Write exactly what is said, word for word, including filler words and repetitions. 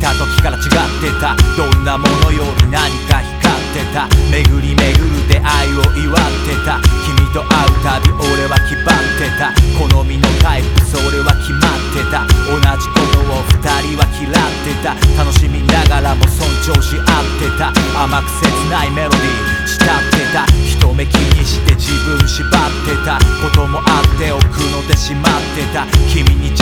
た時から違ってた。どんなものより何か光ってた。巡り巡る出会いを祝ってた。君と会うたび俺は気張ってた。好みのタイプそれは決まってた。同じことを二人は嫌ってた。楽しみながらも尊重し合ってた。甘く切ないメロディー慕ってた。人目気にして自分縛ってたこともあって奥の手しまってた。君に